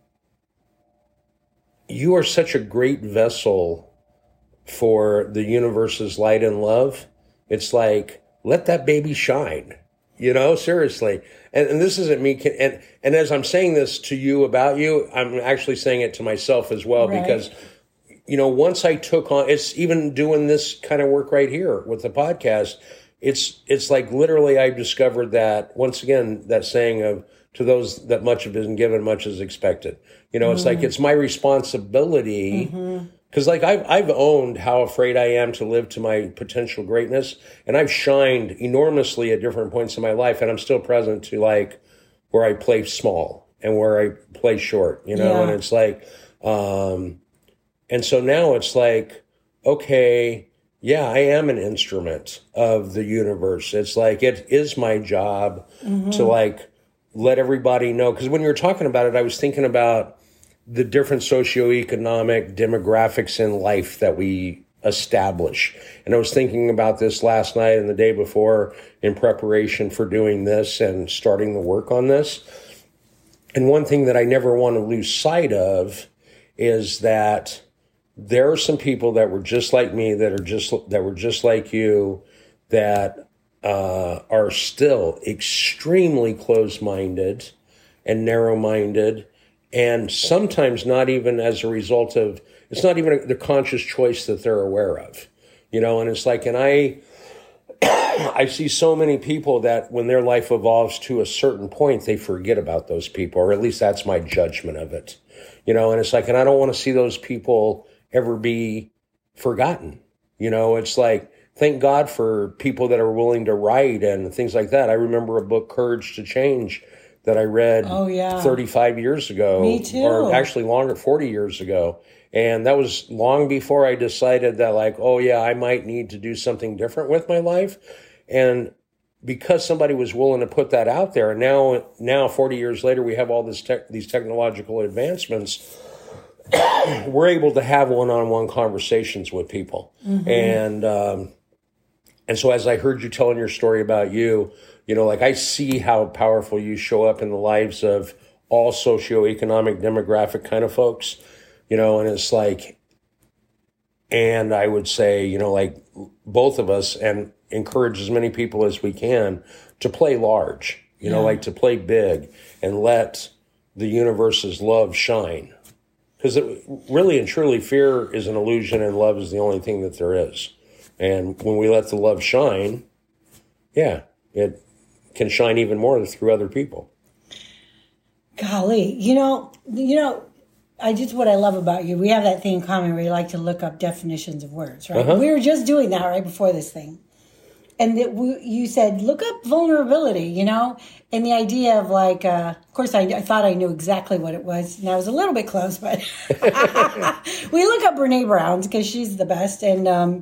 you are such a great vessel for the universe's light and love. It's like, let that baby shine, seriously. And this isn't me. And as I'm saying this to you about you, I'm actually saying it to myself as well, right. Because, once I took on, it's even doing this kind of work right here with the podcast. It's like literally I discovered that, once again, that saying of, to those that much have been given, much is expected. It's like, it's my responsibility. Because like I've owned how afraid I am to live to my potential greatness, and I've shined enormously at different points in my life, and I'm still present to like where I play small and where I play short, and it's like, and so now it's like, okay, yeah, I am an instrument of the universe. It's like, it is my job to like let everybody know. Because when you were talking about it, I was thinking about the different socioeconomic demographics in life that we establish. And I was thinking about this last night and the day before in preparation for doing this and starting the work on this. And one thing that I never want to lose sight of is that there are some people that were just like me, that were just like you, that are still extremely closed-minded and narrow-minded, and sometimes not even as a result of, it's not even the conscious choice that they're aware of, and it's like, and I see so many people that when their life evolves to a certain point, they forget about those people, or at least that's my judgment of it, and it's like, and I don't want to see those people ever be forgotten. It's like, thank God for people that are willing to write and things like that. I remember a book, Courage to Change, that I read 35 years ago. Me too. Or actually longer, 40 years ago. And that was long before I decided that like, oh yeah, I might need to do something different with my life. And because somebody was willing to put that out there, and now 40 years later, we have all these technological advancements. We're able to have one-on-one conversations with people. And so as I heard you telling your story about you, like I see how powerful you show up in the lives of all socioeconomic demographic kind of folks, and it's like, and I would say, like both of us, and encourage as many people as we can to play large, like to play big and let the universe's love shine. Because really and truly, fear is an illusion and love is the only thing that there is. And when we let the love shine, it can shine even more through other people. Golly, what I love about you, we have that thing in common where you like to look up definitions of words, right? We were just doing that right before this thing. And you said, look up vulnerability, and the idea of like, of course, I thought I knew exactly what it was, and I was a little bit close, but we look up Brene Brown because she's the best. And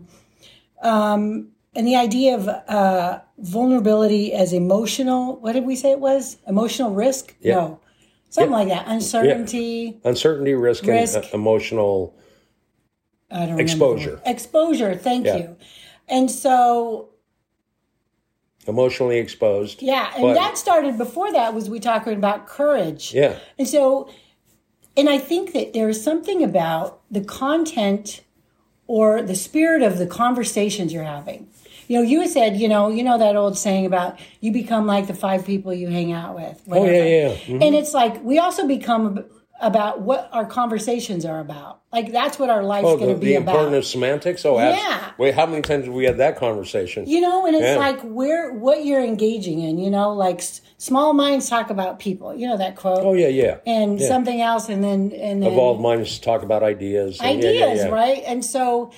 the idea of vulnerability as emotional, what did we say it was? Emotional risk? Yeah. No, something like that. Uncertainty. Yeah. Uncertainty, risk. And emotional exposure. Exposure, thank you. And so... emotionally exposed. Yeah, and that started before that was we talking about courage. Yeah. And so, and I think that there is something about the content or the spirit of the conversations you're having. You said, that old saying about you become like the 5 people you hang out with. Whatever. Oh, yeah. Mm-hmm. And it's like we also become about what our conversations are about. Like that's what our life's going to be the about. importance of semantics? Oh, yeah. Wait, how many times have we had that conversation? And it's like what you're engaging in, like small minds talk about people. That quote? Oh, yeah. And something else, and then evolved minds talk about ideas. Right? And so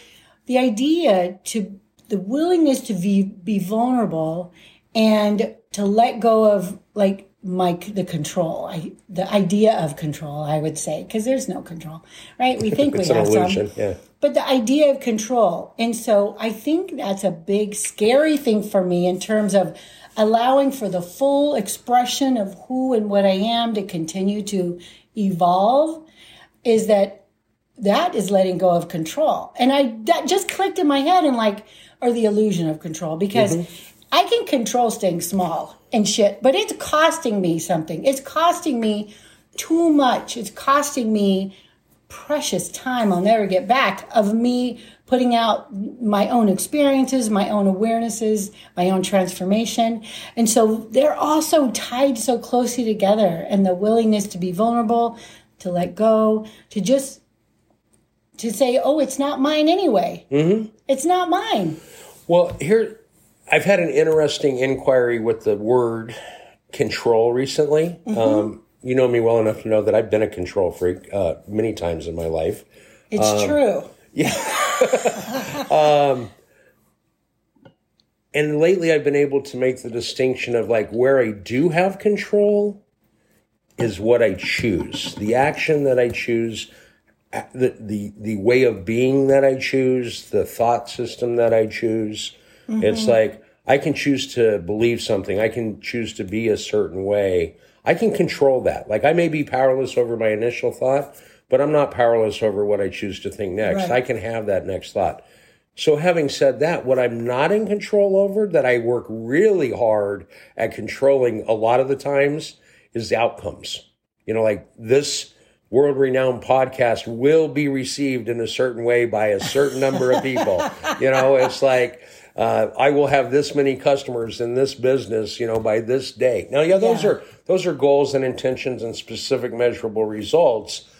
the willingness to be vulnerable and to let go of the control, the idea of control, I would say, because there's no control, right? We think we have an illusion, some, but the idea of control. And so I think that's a big, scary thing for me in terms of allowing for the full expression of who and what I am to continue to evolve, is that is letting go of control. And that just clicked in my head or the illusion of control, because I can control staying small and shit, but it's costing me something. It's costing me too much. It's costing me precious time I'll never get back of me putting out my own experiences, my own awarenesses, my own transformation. And so they're also tied so closely together, and the willingness to be vulnerable, to let go, to say, oh, it's not mine anyway. Mm-hmm. It's not mine. Well, here, I've had an interesting inquiry with the word control recently. Mm-hmm. You know me well enough to know that I've been a control freak many times in my life. It's true. Yeah. And lately I've been able to make the distinction of where I do have control is what I choose. The action that I choose, the way of being that I choose, the thought system that I choose. Mm-hmm. It's I can choose to believe something. I can choose to be a certain way. I can control that. I may be powerless over my initial thought, but I'm not powerless over what I choose to think next. Right. I can have that next thought. So having said that, what I'm not in control over, that I work really hard at controlling a lot of the times, is the outcomes. This world-renowned podcast will be received in a certain way by a certain number of people. It's I will have this many customers in this business, by this day. Now, those are goals and intentions and specific measurable results.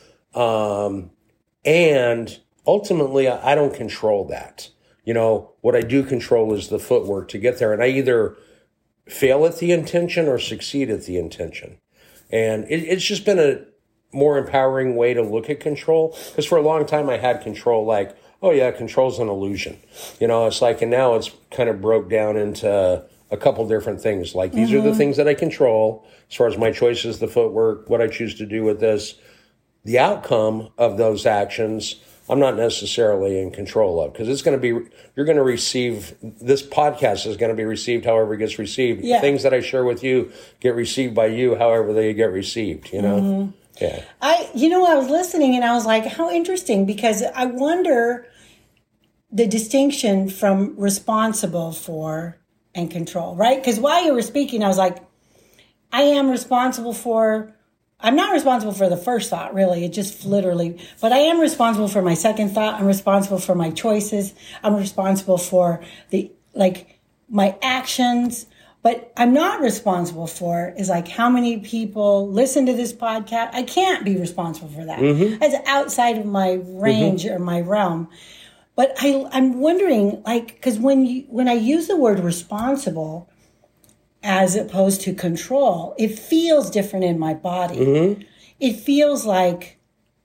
And ultimately, I don't control that. What I do control is the footwork to get there. And I either fail at the intention or succeed at the intention. And it's just been a more empowering way to look at control. Because for a long time, I had control oh yeah, control's an illusion. It's and now it's kind of broke down into a couple different things. These are the things that I control as far as my choices, the footwork, what I choose to do with this. The outcome of those actions, I'm not necessarily in control of, because you're going to receive, this podcast is going to be received however it gets received. Yeah. Things that I share with you get received by you however they get received, Mm-hmm. Yeah. I was listening and I was like, how interesting, because I wonder the distinction from responsible for and control, right? Because while you were speaking, I was like, I'm not responsible for the first thought, really. It just literally, but I am responsible for my second thought. I'm responsible for my choices. I'm responsible for my actions. But I'm not responsible for is how many people listen to this podcast. I can't be responsible for that. Mm-hmm. It's outside of my range or my realm. But I'm wondering, because when I use the word responsible as opposed to control, it feels different in my body. Mm-hmm. It feels like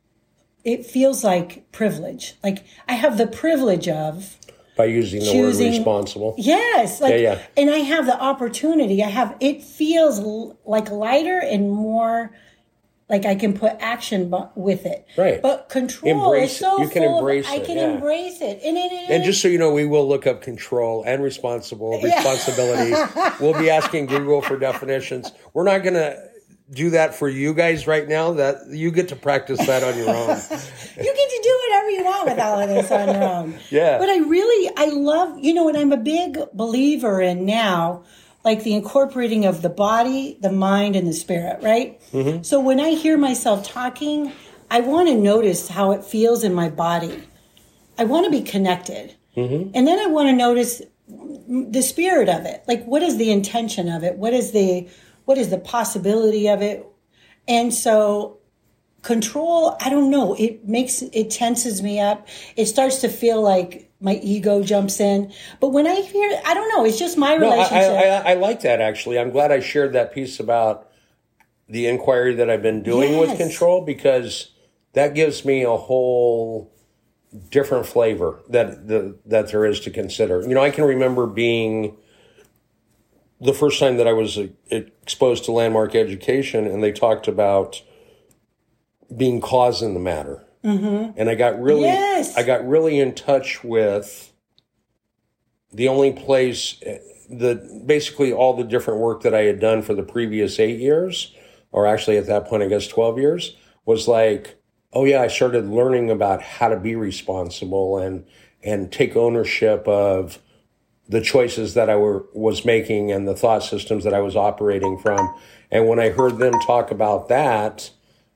privilege. I have the privilege of. By using the word responsible. Yes. And I have the opportunity. It feels lighter and more I can put action with it. Right. But control is so you can embrace it. I can embrace it. And just so you know, we will look up control and responsibility. We'll be asking Google for definitions. We're not going to do that for you guys right now. That you get to practice that on your own. You get to do whatever you want with all of this on your own. Yeah. But I love, and I'm a big believer in now, the incorporating of the body, the mind, and the spirit, right? Mm-hmm. So when I hear myself talking, I want to notice how it feels in my body. I want to be connected. Mm-hmm. And then I want to notice the spirit of it. Like, what is the intention of it? What is the possibility of it? And so control, I don't know. It tenses me up. It starts to feel like my ego jumps in. But when I hear, I don't know, it's just my relationship. I like that, actually. I'm glad I shared that piece about the inquiry that I've been doing with control, because that gives me a whole different flavor that there is to consider. I can remember being the first time that I was exposed to landmark education, and they talked about being cause in the matter. Mm-hmm. And I got really in touch with the only place basically all the different work that I had done for the previous 8 years, or actually at that point, I guess 12 years, was like, oh yeah, I started learning about how to be responsible and take ownership of the choices that I was making and the thought systems that I was operating from. And when I heard them talk about that,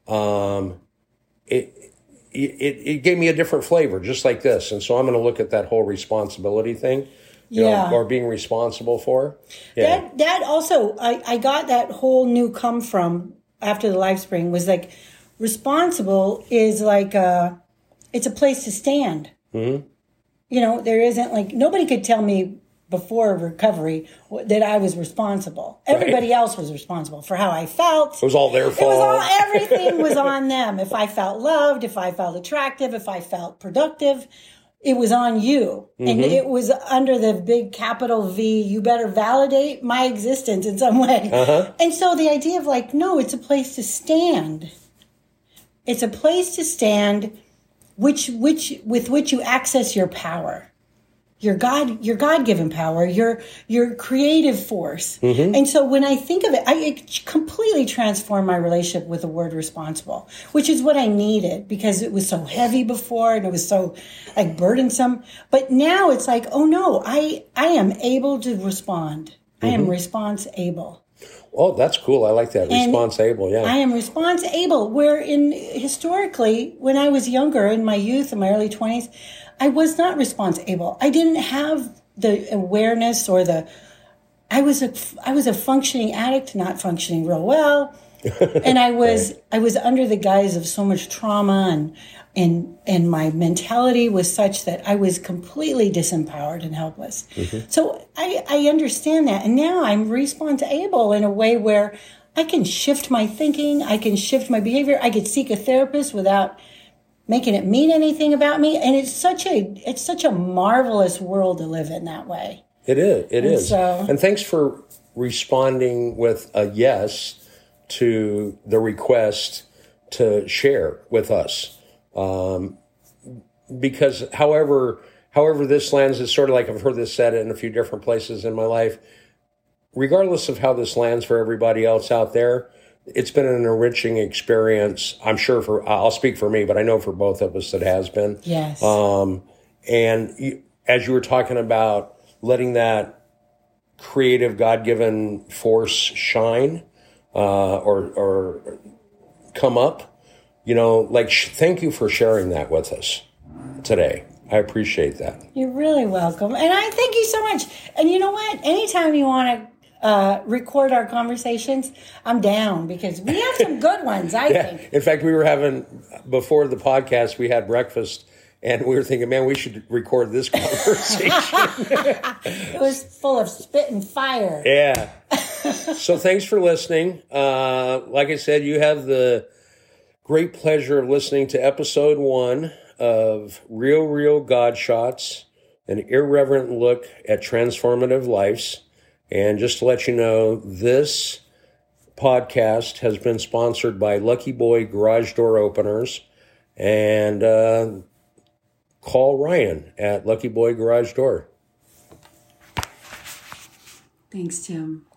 it gave me a different flavor, just like this. And so I'm going to look at that whole responsibility thing, you know, or being responsible for. Yeah. That also, I got that whole new come from after the LifeSpring was like, responsible is like it's a place to stand. Mm-hmm. There isn't like, nobody could tell me before recovery that I was responsible. Everybody else was responsible for how I felt. It was all their fault. Everything was on them. If I felt loved, if I felt attractive, if I felt productive, it was on you. Mm-hmm. And it was under the big capital V, you better validate my existence in some way. Uh-huh. And so the idea of like, no, it's a place to stand. It's a place to stand with which you access your power. Your God-given power, your creative force. Mm-hmm. And so when I think of it, it completely transformed my relationship with the word responsible, which is what I needed because it was so heavy before and it was so like burdensome. But now it's like, oh no, I am able to respond. Mm-hmm. I am response-able. Oh, that's cool. I like that. Response-able, yeah. I am response-able, where historically, when I was younger, in my youth, in my early 20s, I was not response-able. I didn't have the awareness or I was a functioning addict, not functioning real well. And I was under the guise of so much trauma and my mentality was such that I was completely disempowered and helpless. Mm-hmm. So I understand that. And now I'm response-able in a way where I can shift my thinking. I can shift my behavior. I could seek a therapist without making it mean anything about me. And it's such a marvelous world to live in that way. It is. And thanks for responding with a yes to the request to share with us. Because however this lands, is sort of like I've heard this said in a few different places in my life, regardless of how this lands for everybody else out there, it's been an enriching experience. I'm sure I'll speak for me, but I know for both of us it has been. Yes. As you were talking about letting that creative God-given force shine, or come up, thank you for sharing that with us today. I appreciate that. You're really welcome. And I thank you so much. And you know what? Anytime you want to record our conversations, I'm down because we have some good ones, I think. In fact, we were before the podcast, we had breakfast and we were thinking, man, we should record this conversation. It was full of spit and fire. Yeah. So thanks for listening. Like I said, you have the great pleasure of listening to episode 1 of Real God Shots, an irreverent look at transformative lives. And just to let you know, this podcast has been sponsored by Lucky Boy Garage Door Openers. And call Ryan at Lucky Boy Garage Door. Thanks, Tim.